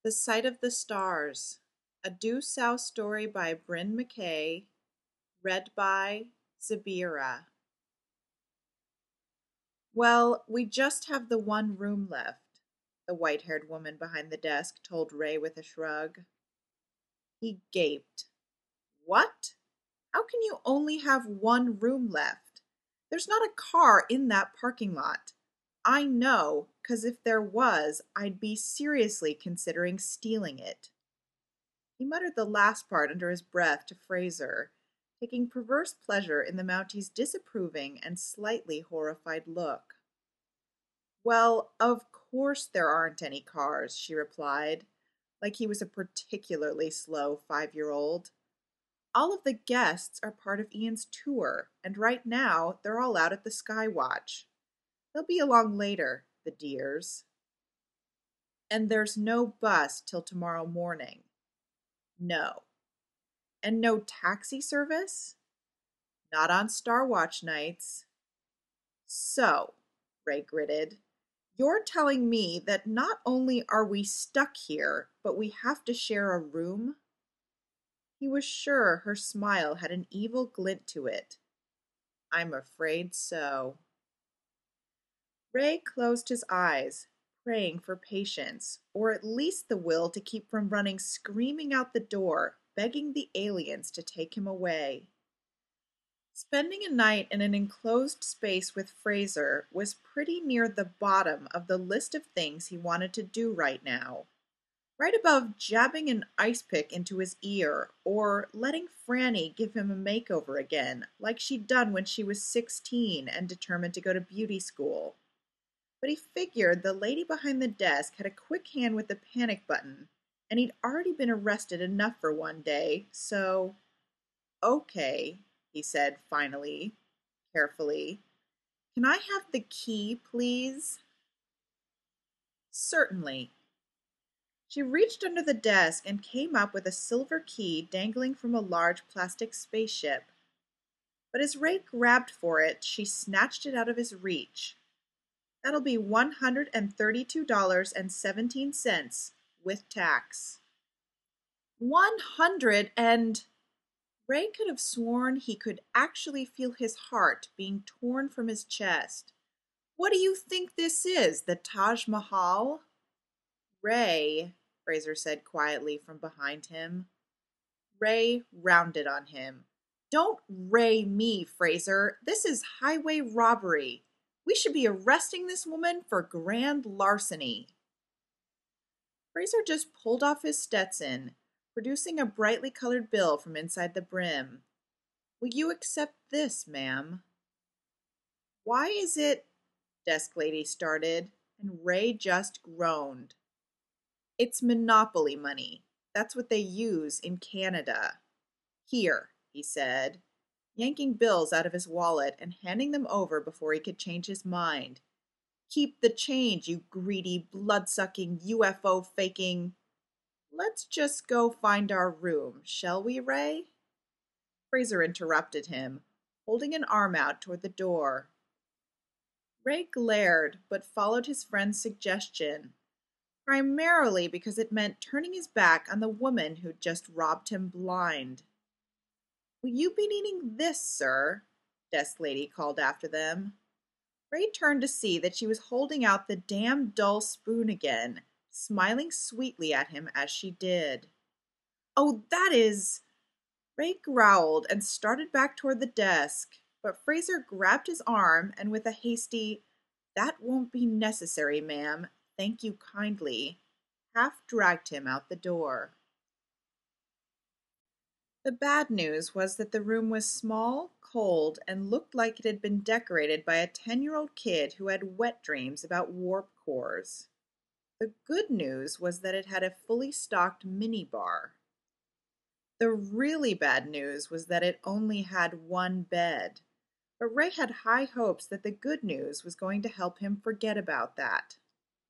The Sight of the Stars, a Due South story by Bryn McKay, read by Zabira. Well, we just have the one room left, the white-haired woman behind the desk told Ray with a shrug. He gaped. What? How can you only have one room left? There's not a car in that parking lot. I know, 'cause if there was, I'd be seriously considering stealing it. He muttered the last part under his breath to Fraser, taking perverse pleasure in the Mountie's disapproving and slightly horrified look. Well, of course there aren't any cars, she replied, like he was a particularly slow 5-year-old. All of the guests are part of Ian's tour, and right now they're all out at the Skywatch. They'll be along later, the dears. And there's no bus till tomorrow morning. No. And no taxi service? Not on Star Watch nights. So, Ray gritted, you're telling me that not only are we stuck here, but we have to share a room? He was sure her smile had an evil glint to it. I'm afraid so. Ray closed his eyes, praying for patience, or at least the will to keep from running screaming out the door, begging the aliens to take him away. Spending a night in an enclosed space with Fraser was pretty near the bottom of the list of things he wanted to do right now. Right above jabbing an ice pick into his ear or letting Franny give him a makeover again, like she'd done when she was 16 and determined to go to beauty school. But he figured the lady behind the desk had a quick hand with the panic button, and he'd already been arrested enough for one day, so... Okay, he said finally, carefully. Can I have the key, please? Certainly. She reached under the desk and came up with a silver key dangling from a large plastic spaceship. But as Ray grabbed for it, she snatched it out of his reach. That'll be $132.17 with tax. 100 and... Ray could have sworn he could actually feel his heart being torn from his chest. What do you think this is, the Taj Mahal? Ray, Fraser said quietly from behind him. Ray rounded on him. Don't Ray me, Fraser. This is highway robbery. We should be arresting this woman for grand larceny. Fraser just pulled off his Stetson, producing a brightly colored bill from inside the brim. Will you accept this, ma'am? Why is it... Desk lady started, and Ray just groaned. It's Monopoly money. That's what they use in Canada. Here, he said, yanking bills out of his wallet and handing them over before he could change his mind. Keep the change, you greedy, blood-sucking, UFO-faking... Let's just go find our room, shall we, Ray? Fraser interrupted him, holding an arm out toward the door. Ray glared, but followed his friend's suggestion, primarily because it meant turning his back on the woman who'd just robbed him blind. Will you be needing this, sir? Desk lady called after them. Ray turned to see that she was holding out the damn dull spoon again, smiling sweetly at him as she did. Oh, that is... Ray growled and started back toward the desk, but Fraser grabbed his arm and with a hasty, "That won't be necessary, ma'am, thank you kindly," half dragged him out the door. The bad news was that the room was small, cold, and looked like it had been decorated by a 10-year-old kid who had wet dreams about warp cores. The good news was that it had a fully stocked minibar. The really bad news was that it only had one bed, but Ray had high hopes that the good news was going to help him forget about that.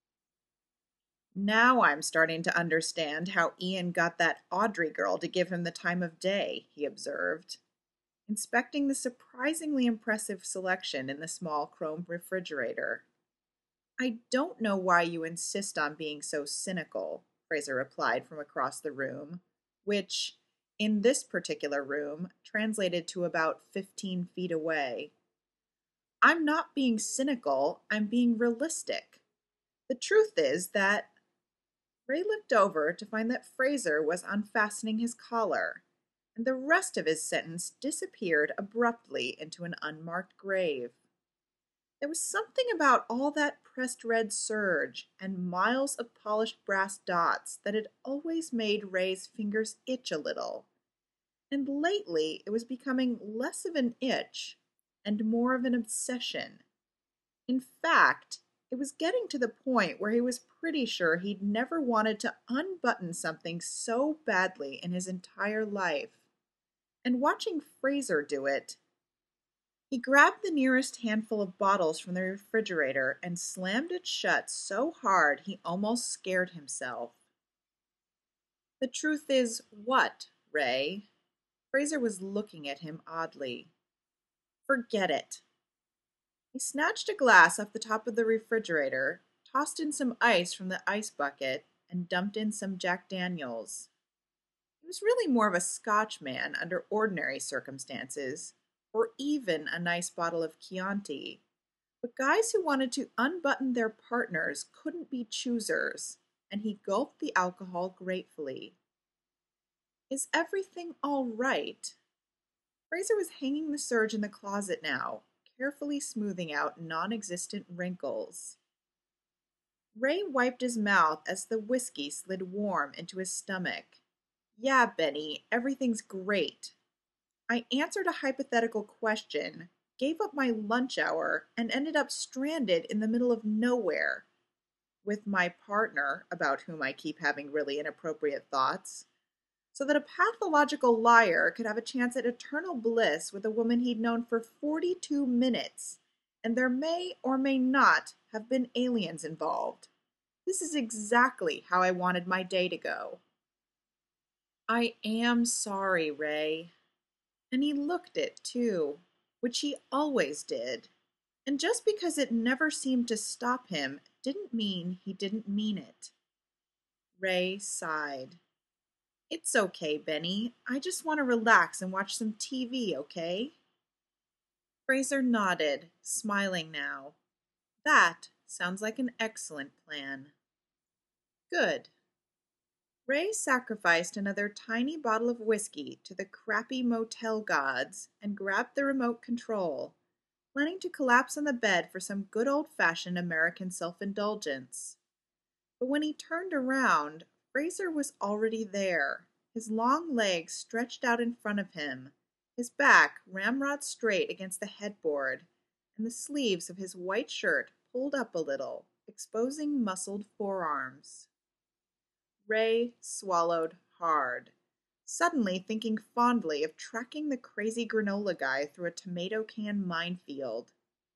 Now I'm starting to understand how Ian got that Audrey girl to give him the time of day, he observed, inspecting the surprisingly impressive selection in the small chrome refrigerator. I don't know why you insist on being so cynical. Fraser replied from across the room, which, in this particular room, translated to about 15 feet away. I'm not being cynical, I'm being realistic. The truth is that Ray looked over to find that Fraser was unfastening his collar, and the rest of his sentence disappeared abruptly into an unmarked grave. There was something about all that pressed red serge and miles of polished brass dots that had always made Ray's fingers itch a little, and lately it was becoming less of an itch and more of an obsession. In fact, it was getting to the point where he was pretty sure he'd never wanted to unbutton something so badly in his entire life. And watching Fraser do it, he grabbed the nearest handful of bottles from the refrigerator and slammed it shut so hard he almost scared himself. The truth is what, Ray? Fraser was looking at him oddly. Forget it. He snatched a glass off the top of the refrigerator, tossed in some ice from the ice bucket, and dumped in some Jack Daniels. He was really more of a Scotch man under ordinary circumstances, or even a nice bottle of Chianti. But guys who wanted to unbutton their partners couldn't be choosers, and he gulped the alcohol gratefully. Is everything all right? Fraser was hanging the serge in the closet now, carefully smoothing out non-existent wrinkles. Ray wiped his mouth as the whiskey slid warm into his stomach. Yeah, Benny, everything's great. I answered a hypothetical question, gave up my lunch hour, and ended up stranded in the middle of nowhere with my partner, about whom I keep having really inappropriate thoughts, so that a pathological liar could have a chance at eternal bliss with a woman he'd known for 42 minutes, and there may or may not have been aliens involved. This is exactly how I wanted my day to go. I am sorry, Ray. And he looked it, too, which he always did. And just because it never seemed to stop him didn't mean he didn't mean it. Ray sighed. It's okay, Benny. I just want to relax and watch some TV, okay? Fraser nodded, smiling now. That sounds like an excellent plan. Good. Ray sacrificed another tiny bottle of whiskey to the crappy motel gods and grabbed the remote control, planning to collapse on the bed for some good old-fashioned American self-indulgence. But when he turned around, Fraser was already there, his long legs stretched out in front of him, his back ramrod straight against the headboard, and the sleeves of his white shirt pulled up a little, exposing muscled forearms. Ray swallowed hard, suddenly thinking fondly of tracking the crazy granola guy through a tomato can minefield.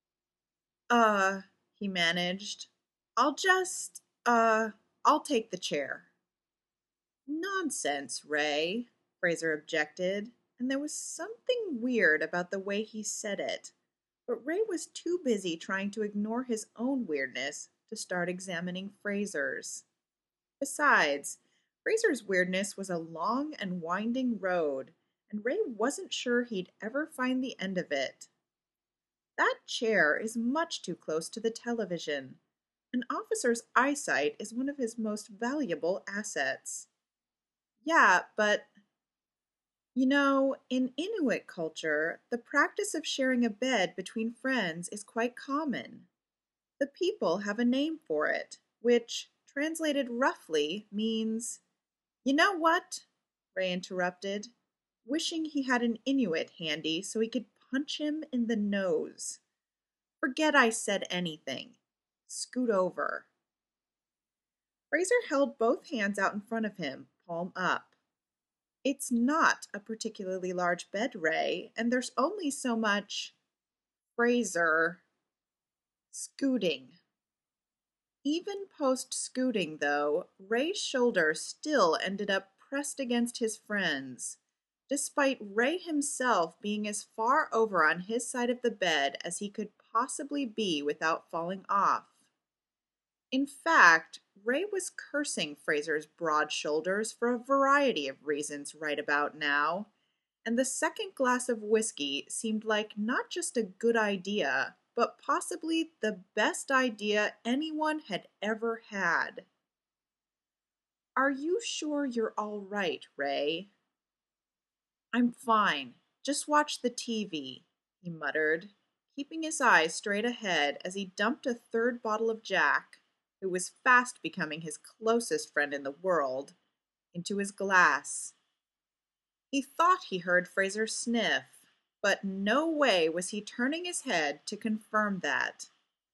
He managed. I'll take the chair. Nonsense, Ray, Fraser objected, and there was something weird about the way he said it, but Ray was too busy trying to ignore his own weirdness to start examining Fraser's. Besides, Fraser's weirdness was a long and winding road, and Ray wasn't sure he'd ever find the end of it. That chair is much too close to the television. An officer's eyesight is one of his most valuable assets. Yeah, but in Inuit culture, the practice of sharing a bed between friends is quite common. The people have a name for it, which, translated roughly, means... You know what? Ray interrupted, wishing he had an Inuit handy so he could punch him in the nose. Forget I said anything. Scoot over. Fraser held both hands out in front of him, palm up. It's not a particularly large bed, Ray, and there's only so much... Fraser... Scooting. Even post-scooting, though, Ray's shoulder still ended up pressed against his friend's, despite Ray himself being as far over on his side of the bed as he could possibly be without falling off. In fact, Ray was cursing Fraser's broad shoulders for a variety of reasons right about now, and the second glass of whiskey seemed like not just a good idea, but possibly the best idea anyone had ever had. "Are you sure you're all right, Ray?" "I'm fine. Just watch the TV," he muttered, keeping his eyes straight ahead as he dumped a third bottle of Jack, who was fast becoming his closest friend in the world, into his glass. He thought he heard Fraser sniff, but no way was he turning his head to confirm that.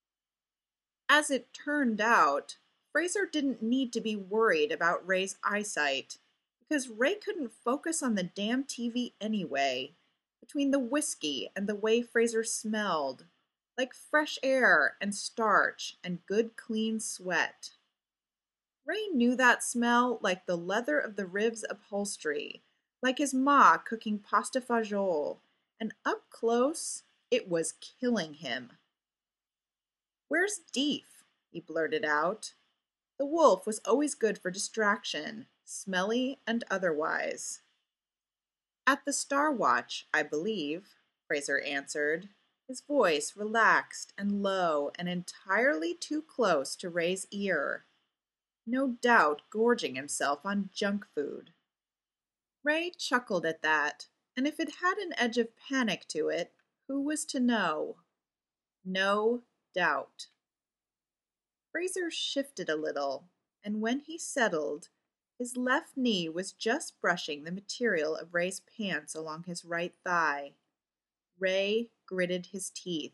As it turned out, Fraser didn't need to be worried about Ray's eyesight, because Ray couldn't focus on the damn TV anyway, between the whiskey and the way Fraser smelled, like fresh air and starch and good clean sweat. Ray knew that smell like the leather of the ribs upholstery, like his ma cooking pasta fagioli, and up close, it was killing him. "Where's Deef?" he blurted out. The wolf was always good for distraction, smelly and otherwise. "At the Star Watch, I believe," Fraser answered, his voice relaxed and low and entirely too close to Ray's ear. No doubt gorging himself on junk food. Ray chuckled at that, and if it had an edge of panic to it, who was to know? No doubt. Fraser shifted a little, and when he settled, his left knee was just brushing the material of Ray's pants along his right thigh. Ray gritted his teeth.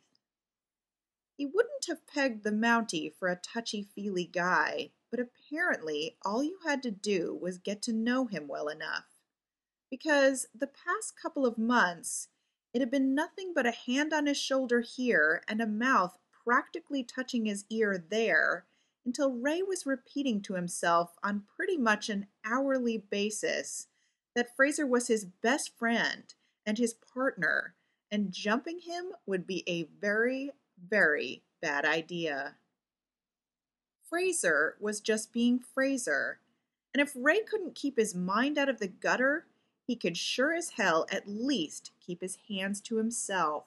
He wouldn't have pegged the Mountie for a touchy-feely guy, but apparently all you had to do was get to know him well enough. Because the past couple of months, it had been nothing but a hand on his shoulder here and a mouth practically touching his ear there, until Ray was repeating to himself on pretty much an hourly basis that Fraser was his best friend and his partner, and jumping him would be a very, very bad idea. Fraser was just being Fraser, and if Ray couldn't keep his mind out of the gutter, he could sure as hell at least keep his hands to himself.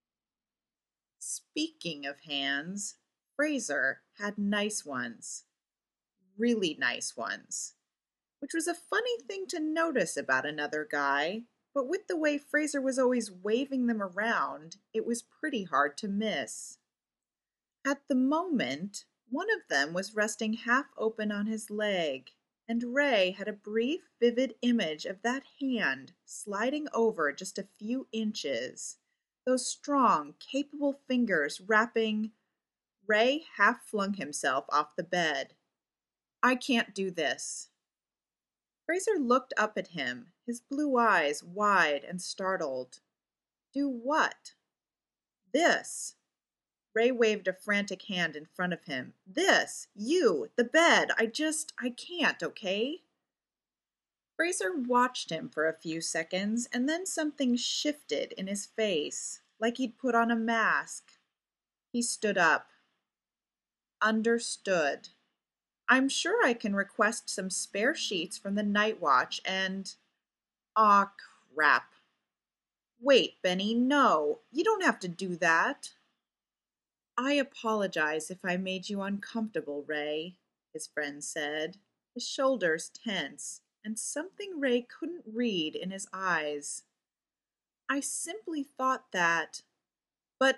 Speaking of hands, Fraser had nice ones. Really nice ones. Which was a funny thing to notice about another guy, but with the way Fraser was always waving them around, it was pretty hard to miss. At the moment, one of them was resting half open on his leg, and Ray had a brief, vivid image of that hand sliding over just a few inches, those strong, capable fingers wrapping. Ray half flung himself off the bed. "I can't do this." Fraser looked up at him, his blue eyes wide and startled. "Do what?" "This." Ray waved a frantic hand in front of him. "This! You! The bed! I can't, okay?" Fraser watched him for a few seconds, and then something shifted in his face, like he'd put on a mask. He stood up. "Understood. I'm sure I can request some spare sheets from the night watch and—" "Aw, crap. Wait, Benny, no. You don't have to do that." "I apologize if I made you uncomfortable, Ray," his friend said, his shoulders tense, and something Ray couldn't read in his eyes. "I simply thought that. But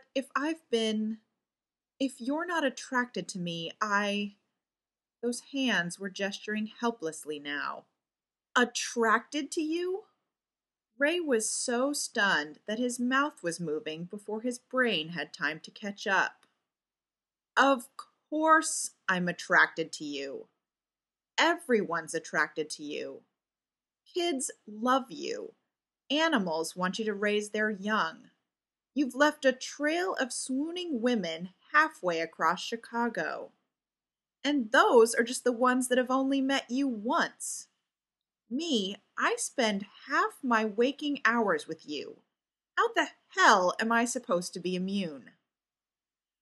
if you're not attracted to me, Those hands were gesturing helplessly now. "Attracted to you?" Ray was so stunned that his mouth was moving before his brain had time to catch up. "Of course I'm attracted to you. Everyone's attracted to you. Kids love you. Animals want you to raise their young. You've left a trail of swooning women halfway across Chicago. And those are just the ones that have only met you once. Me, I spend half my waking hours with you. How the hell am I supposed to be immune?"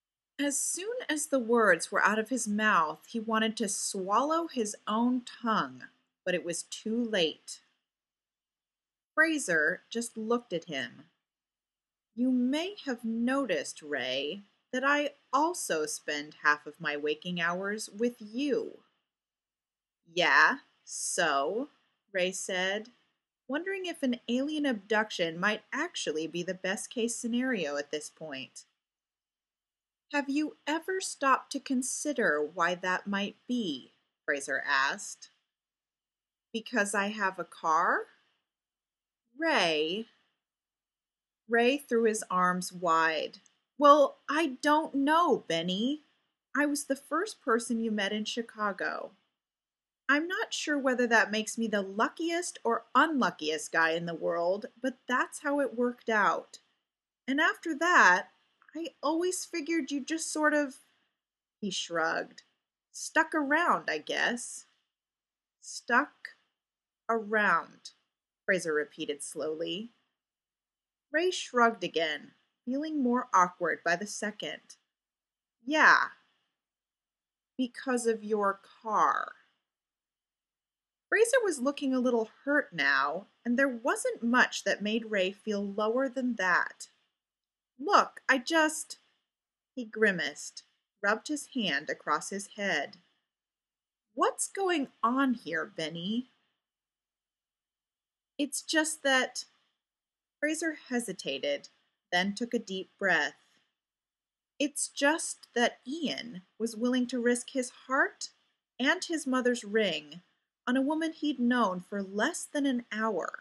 As soon as the words were out of his mouth, he wanted to swallow his own tongue, but it was too late. Fraser just looked at him. You may have noticed, Ray, that I also spend half of my waking hours with you. Yeah, so? Ray said, wondering if an alien abduction might actually be the best case scenario at this point. Have you ever stopped to consider why that might be? Fraser asked. Because I have a car? Ray. Ray threw his arms wide. Well, I don't know, Benny. I was the first person you met in Chicago. I'm not sure whether that makes me the luckiest or unluckiest guy in the world, but that's how it worked out. And after that, I always figured you just sort of, he shrugged, stuck around, I guess. Stuck around, Fraser repeated slowly. Ray shrugged again, feeling more awkward by the second. Yeah, because of your car. Fraser was looking a little hurt now, and there wasn't much that made Ray feel lower than that. Look, he grimaced, rubbed his hand across his head. What's going on here, Benny? It's just that... Fraser hesitated, then took a deep breath. It's just that Ian was willing to risk his heart and his mother's ring on a woman he'd known for less than an hour.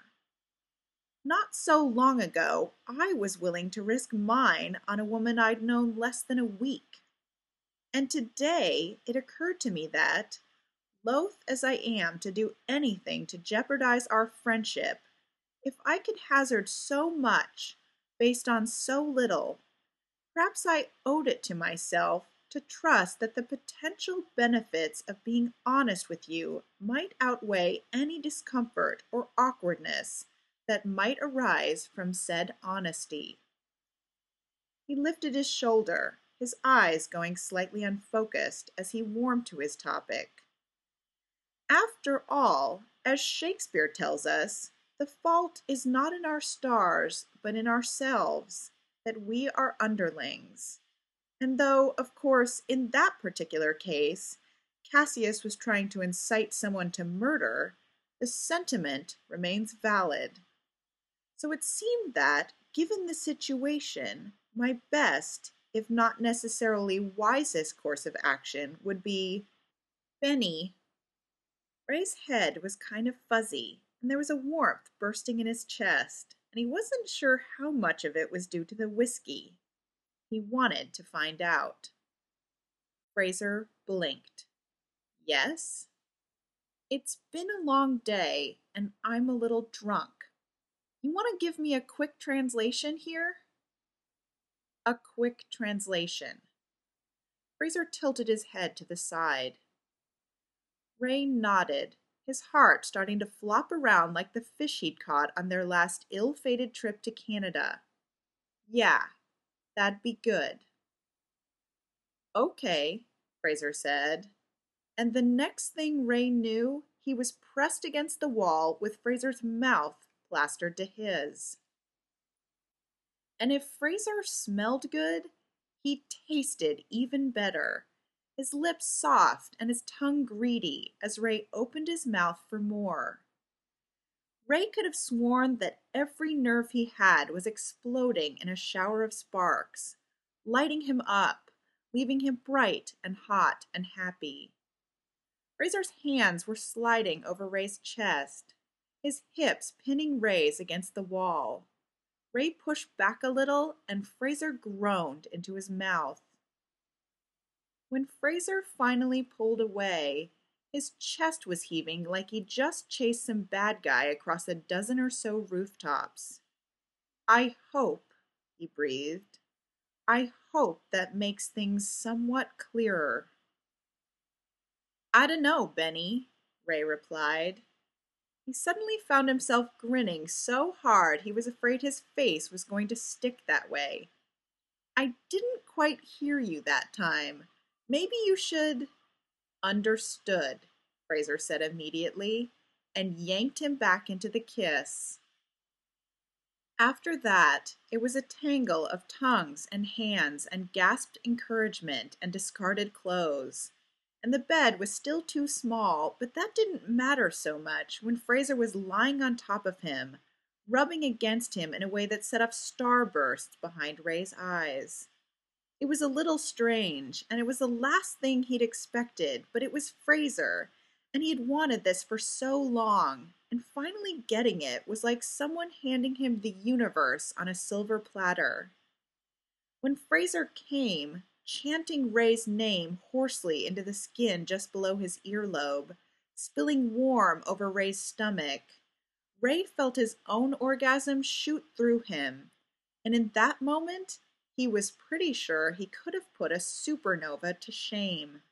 Not so long ago, I was willing to risk mine on a woman I'd known less than a week. And today it occurred to me that, loath as I am to do anything to jeopardize our friendship, if I could hazard so much based on so little, perhaps I owed it to myself to trust that the potential benefits of being honest with you might outweigh any discomfort or awkwardness that might arise from said honesty. He lifted his shoulder, his eyes going slightly unfocused as he warmed to his topic. After all, as Shakespeare tells us, the fault is not in our stars, but in ourselves, that we are underlings. And though, of course, in that particular case, Cassius was trying to incite someone to murder, the sentiment remains valid. So it seemed that, given the situation, my best, if not necessarily wisest course of action would be... Benny. Ray's head was kind of fuzzy, and there was a warmth bursting in his chest, and he wasn't sure how much of it was due to the whiskey. He wanted to find out. Fraser blinked. Yes? It's been a long day, and I'm a little drunk. You want to give me a quick translation here? A quick translation. Fraser tilted his head to the side. Ray nodded, his heart starting to flop around like the fish he'd caught on their last ill-fated trip to Canada. Yeah, that'd be good. Okay, Fraser said. And the next thing Ray knew, he was pressed against the wall with Fraser's mouth plastered to his. And if Fraser smelled good, he tasted even better, his lips soft and his tongue greedy as Ray opened his mouth for more. Ray could have sworn that every nerve he had was exploding in a shower of sparks, lighting him up, leaving him bright and hot and happy. Fraser's hands were sliding over Ray's chest, his hips pinning Ray's against the wall. Ray pushed back a little, and Fraser groaned into his mouth. When Fraser finally pulled away, his chest was heaving like he'd just chased some bad guy across a dozen or so rooftops. I hope, he breathed, I hope that makes things somewhat clearer. I dunno, Benny, Ray replied. He suddenly found himself grinning so hard he was afraid his face was going to stick that way. I didn't quite hear you that time. Maybe you should. Understood, Fraser said immediately, and yanked him back into the kiss. After that, it was a tangle of tongues and hands and gasped encouragement and discarded clothes. And the bed was still too small, but that didn't matter so much when Fraser was lying on top of him, rubbing against him in a way that set off starbursts behind Ray's eyes. It was a little strange, and it was the last thing he'd expected, but it was Fraser, and he had wanted this for so long, and finally getting it was like someone handing him the universe on a silver platter. When Fraser came, chanting Ray's name hoarsely into the skin just below his earlobe, spilling warm over Ray's stomach, Ray felt his own orgasm shoot through him, and in that moment, he was pretty sure he could have put a supernova to shame.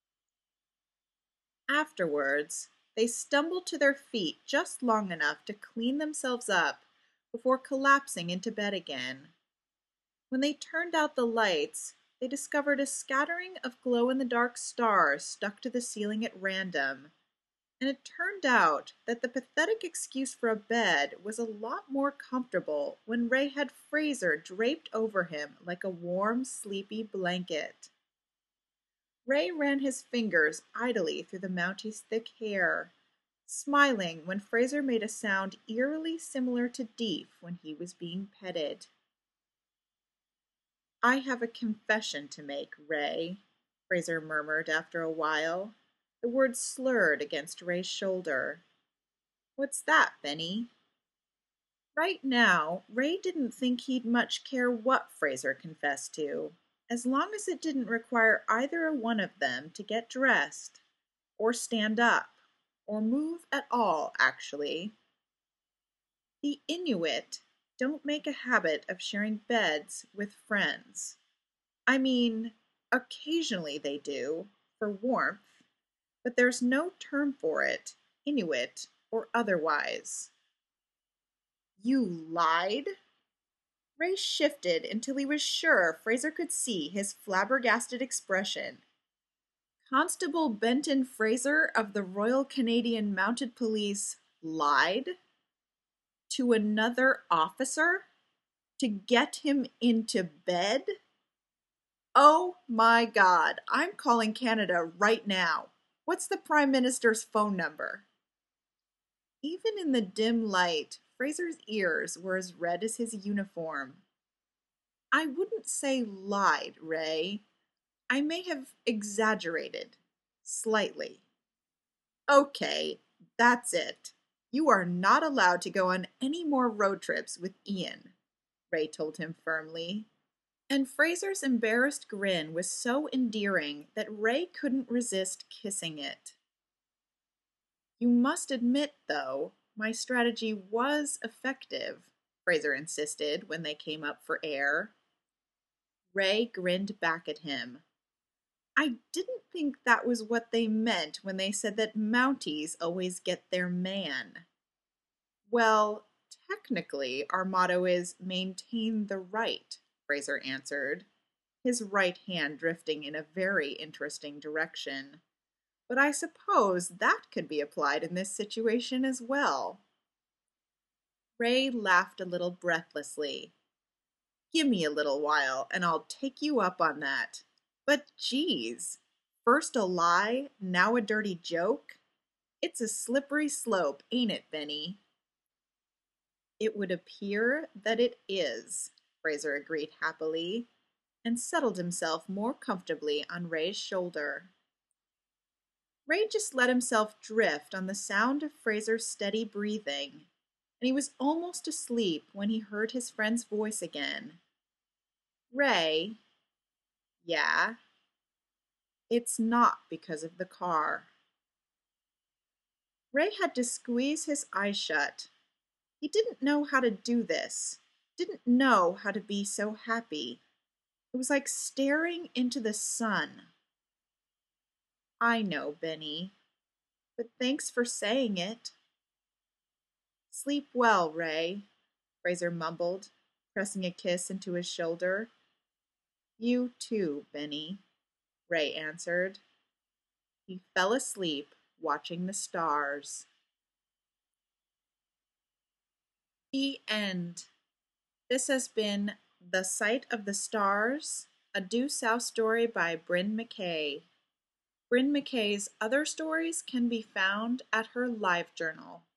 Afterwards, they stumbled to their feet just long enough to clean themselves up before collapsing into bed again. When they turned out the lights, they discovered a scattering of glow-in-the-dark stars stuck to the ceiling at random, and it turned out that the pathetic excuse for a bed was a lot more comfortable when Ray had Fraser draped over him like a warm, sleepy blanket. Ray ran his fingers idly through the Mountie's thick hair, smiling when Fraser made a sound eerily similar to Deef when he was being petted. "I have a confession to make, Ray," Fraser murmured after a while, the words slurred against Ray's shoulder. "What's that, Benny?" Right now, Ray didn't think he'd much care what Fraser confessed to, as long as it didn't require either one of them to get dressed, or stand up, or move at all, actually. The Inuit don't make a habit of sharing beds with friends. I mean, occasionally they do, for warmth, but there's no term for it, Inuit or otherwise. "You lied?" Ray shifted until he was sure Fraser could see his flabbergasted expression. Constable Benton Fraser of the Royal Canadian Mounted Police lied? To another officer? To get him into bed? Oh my God, I'm calling Canada right now. What's the Prime Minister's phone number? Even in the dim light, Fraser's ears were as red as his uniform. "I wouldn't say lied, Ray. I may have exaggerated. Slightly." "Okay, that's it. You are not allowed to go on any more road trips with Ian," Ray told him firmly. And Fraser's embarrassed grin was so endearing that Ray couldn't resist kissing it. "You must admit, though, my strategy was effective," Fraser insisted when they came up for air. Ray grinned back at him. "I didn't think that was what they meant when they said that Mounties always get their man." "Well, technically, our motto is maintain the right," Fraser answered, his right hand drifting in a very interesting direction. "But I suppose that could be applied in this situation as well." Ray laughed a little breathlessly. "Gimme a little while, and I'll take you up on that. But geez, first a lie, now a dirty joke? It's a slippery slope, ain't it, Benny?" "It would appear that it is," Fraser agreed happily, and settled himself more comfortably on Ray's shoulder. Ray just let himself drift on the sound of Fraser's steady breathing, and he was almost asleep when he heard his friend's voice again. "Ray." "Yeah?" "It's not because of the car." Ray had to squeeze his eyes shut. He didn't know how to do this, didn't know how to be so happy. It was like staring into the sun. "I know, Benny, but thanks for saying it." "Sleep well, Ray," Fraser mumbled, pressing a kiss into his shoulder. You too, Benny, Ray answered. He fell asleep watching the stars. The end. This has been The Sight of the Stars, a Due South story by Brynn McKay. Brynn McKay's other stories can be found at her LiveJournal.